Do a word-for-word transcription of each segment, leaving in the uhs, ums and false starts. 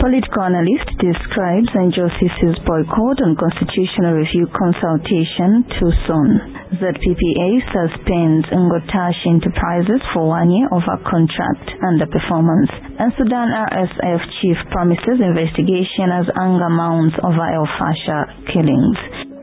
Political analyst describes Njosisi's boycott on constitutional review consultation too soon. Z P P A suspends Ngotash Enterprises for one year over contract underperformance. And Sudan R S F chief promises investigation as anger mounts over El Fasher killings.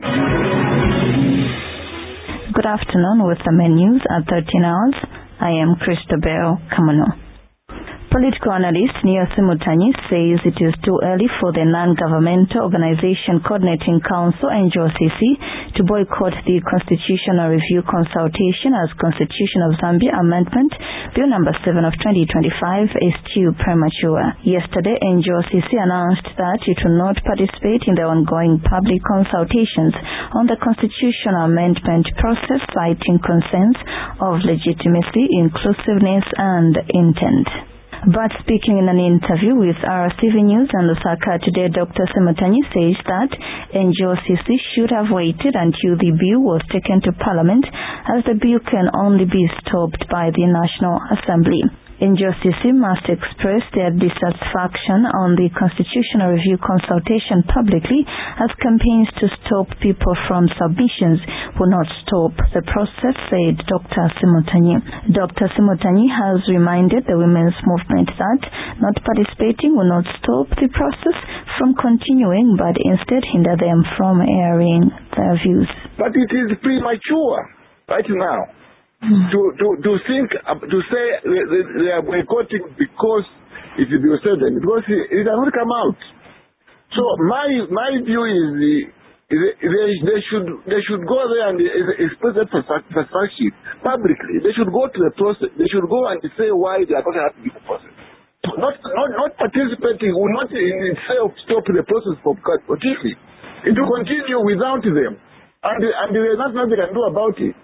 Good afternoon with the main news at thirteen hours. I am Christabel Kamano. Political analyst Niyosi Mutanyi says it is too early for the non-governmental organization coordinating council N J O C C to boycott the constitutional review consultation as Constitution of Zambia Amendment Bill number seven of twenty twenty-five is too premature. Yesterday, N J O C C announced that it will not participate in the ongoing public consultations on the constitutional amendment process, citing concerns of legitimacy, inclusiveness, and intent. But speaking in an interview with R C V News and Lusaka today, Doctor Semutanyi says that N J O C C should have waited until the bill was taken to Parliament, as the bill can only be stopped by the National Assembly. N J O C C must express their dissatisfaction on the constitutional review consultation publicly, as campaigns to stop people from submissions will not stop the process, said Doctor Semutanyi. Doctor Semutanyi has reminded the women's movement that not participating will not stop the process from continuing, but instead hinder them from airing their views. But it is premature right now. Mm. To, to, to think, uh, to say they, they are boycotting because it will be seven, because it, it has not come out. So my my view is the, they, they should they should go there and express that satisfaction publicly. They should go to the process. They should go and say why they are not happy with the process. Not not not participating will not in itself stop the process from continuing. It will continue without them, and and there is nothing they can do about it.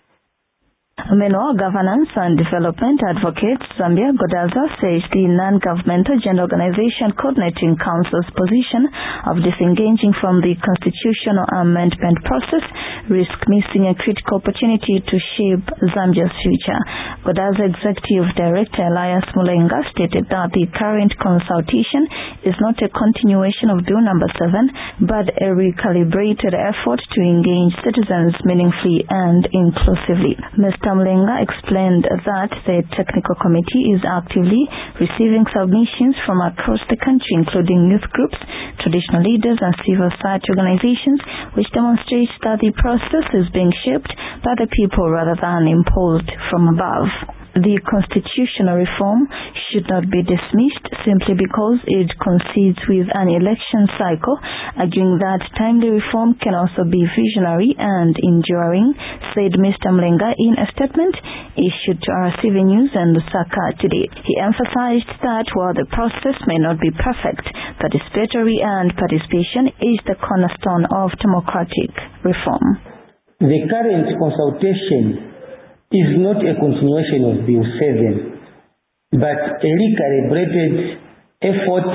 Meanwhile, Governance and Development Advocate Zambia Godaza says the non-governmental gender organization coordinating council's position of disengaging from the constitutional amendment process risks missing a critical opportunity to shape Zambia's future. Godaza Executive Director Elias Mulenga stated that the current consultation is not a continuation of Bill number seven, but a recalibrated effort to engage citizens meaningfully and inclusively. Mister Mulenga explained that the technical committee is actively receiving submissions from across the country, including youth groups, traditional leaders, and civil society organizations, which demonstrates that the process is being shaped by the people rather than imposed from above. The constitutional reform should not be dismissed simply because it coincides with an election cycle, arguing that timely reform can also be visionary and enduring, said Mister Mlenga in a statement issued to R C V News and Lusaka today. He emphasized that while the process may not be perfect, participatory and participation is the cornerstone of democratic reform. The current consultation is not a continuation of Bill seven, but a recalibrated effort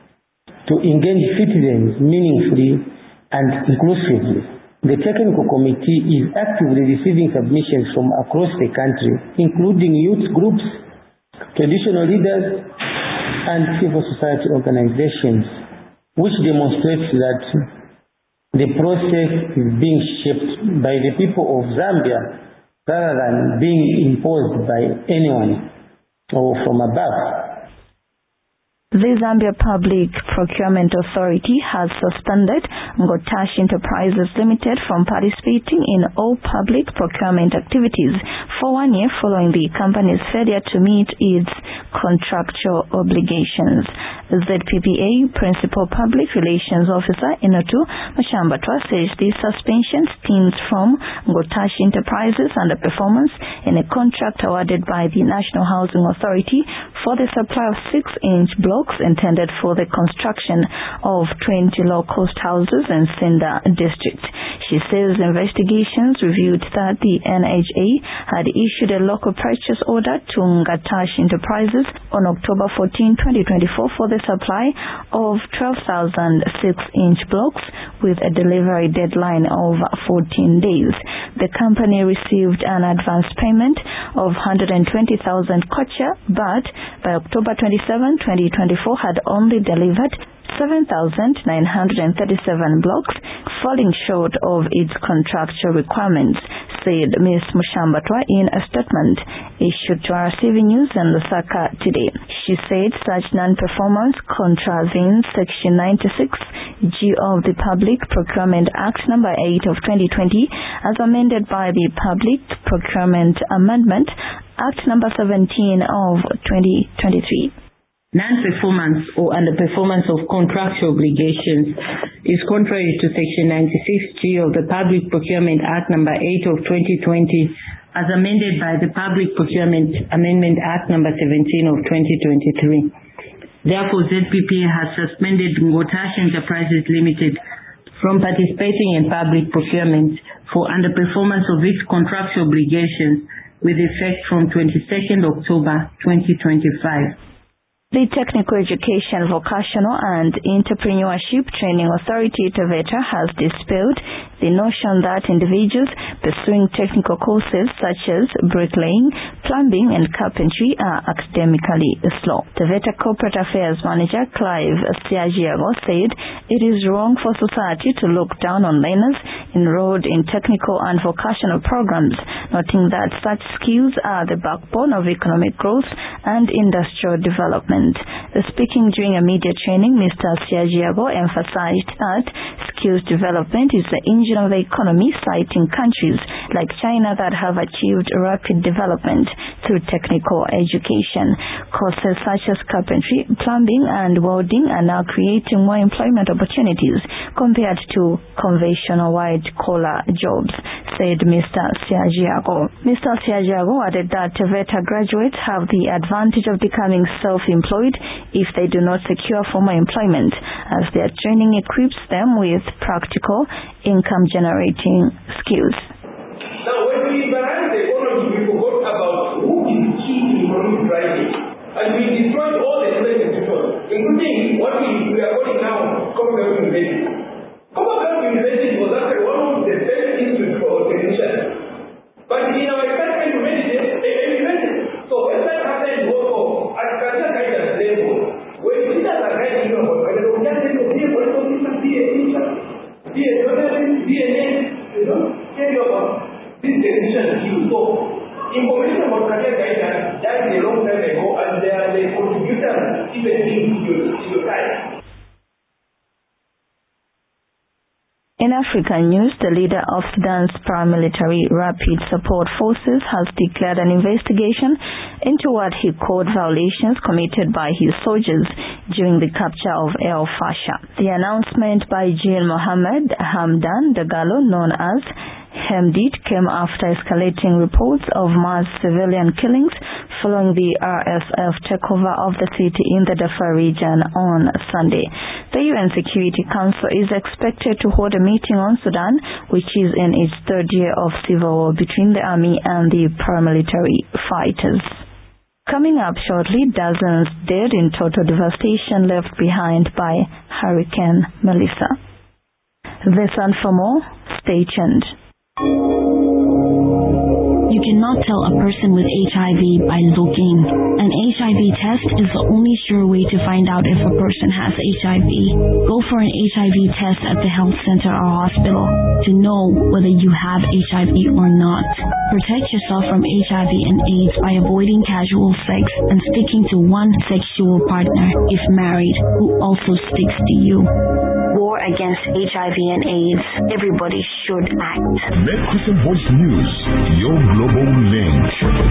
to engage citizens meaningfully and inclusively. The technical committee is actively receiving submissions from across the country, including youth groups, traditional leaders, and civil society organizations, which demonstrates that the process is being shaped by the people of Zambia rather than being imposed by anyone or from above. The Zambia Public Procurement Authority has suspended Ngotash Enterprises Limited from participating in all public procurement activities for one year following the company's failure to meet its contractual obligations. Z P P A Principal Public Relations Officer Inotu Mashambatwa says the suspension stems from Ngotash Enterprises underperformance in a contract awarded by the National Housing Authority for the supply of six-inch blocks intended for the construction of twenty low-cost houses in Sinda district. She says investigations revealed that the N H A had issued a local purchase order to Ngotash Enterprises on October fourteenth, twenty twenty-four for the supply of twelve thousand six-inch blocks with a delivery deadline of fourteen days. The company received an advance payment of one hundred twenty thousand kwacha, but by October twenty-seventh, twenty twenty-four had only delivered seven thousand nine hundred thirty-seven blocks, falling short of its contractual requirements, said Miz Mushambatwa in a statement issued to R C V News and Lusaka today. She said such non-performance contravenes Section ninety-six G of the Public Procurement Act number eight of twenty twenty as amended by the Public Procurement Amendment Act number seventeen of twenty twenty-three. Non-performance or underperformance of contractual obligations is contrary to Section ninety-six G of the Public Procurement Act number eight of twenty twenty as amended by the Public Procurement Amendment Act number seventeen of twenty twenty-three. Therefore, Z P P A has suspended Ngotash Enterprises Limited from participating in public procurement for underperformance of its contractual obligations with effect from twenty-second October twenty twenty-five. The Technical Education, Vocational and Entrepreneurship Training Authority, TVETA, has dispelled the notion that individuals pursuing technical courses such as bricklaying, plumbing and carpentry are academically slow. TVETA Corporate Affairs Manager Clive Siagiago said it is wrong for society to look down on learners enrolled in technical and vocational programs, noting that such skills are the backbone of economic growth and industrial development. Speaking during a media training, Mister Siagiago emphasized that skills development is the engine of the economy, citing countries like China that have achieved rapid development through technical education. Courses such as carpentry, plumbing and welding are now creating more employment opportunities compared to conventional white-collar jobs, said Mister Siagiago. Mister Siagiago added that TVETA graduates have the advantage of becoming self-employed if they do not secure formal employment, as their training equips them with practical income-generating skills. Now, when we balance the economy, we forgot about who is key to economic driving, and we destroyed all the different institutions, including what we, we are calling now Commonwealth University. Commonwealth University was actually one of the best institutes for technicians, but in our excitement, we made it a university. So when that happened, we go at culture guidance level, when leaders are guiding you about whether we can take a be a political teacher, be a teacher, be a journalist, be a nurse, you know, tell you about this technician skills. So information about career guidance, that is a long time ago, and they are the contributors even in your time. In African news, the leader of Sudan's paramilitary Rapid Support Forces has declared an investigation into what he called violations committed by his soldiers during the capture of El Fasher. The announcement by Jean Mohamed Hamdan Dagalo, known as Hemdit, came after escalating reports of mass civilian killings following the R S F takeover of the city in the Darfur region on Sunday. The U N Security Council is expected to hold a meeting on Sudan, which is in its third year of civil war between the army and the paramilitary fighters. Coming up shortly, dozens dead in total devastation left behind by Hurricane Melissa. This and for more, stay tuned. You cannot tell a person with H I V by looking. An H I V test is the only sure way to find out if a person has H I V. Go for an H I V test at the health center or hospital to know whether you have H I V or not. Protect yourself from H I V and AIDS by avoiding casual sex and sticking to one sexual partner, if married, who also sticks to you. War against H I V and AIDS. Everybody should act. Net Christian Voice News, your global link.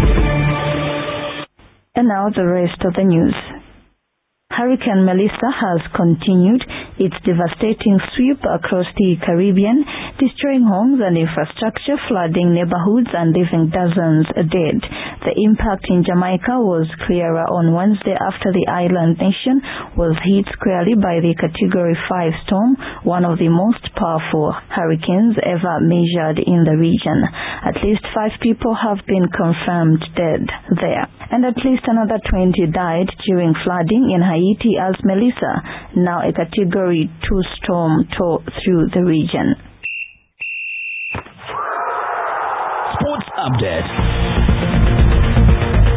And now the rest of the news. Hurricane Melissa has continued its devastating sweep across the Caribbean, destroying homes and infrastructure, flooding neighborhoods and leaving dozens dead. The impact in Jamaica was clearer on Wednesday after the island nation was hit squarely by the Category five storm, one of the most powerful hurricanes ever measured in the region. At least five people have been confirmed dead there, and at least another twenty died during flooding in Haiti as Melissa, now a Category two storm, tore through the region. Sports Update.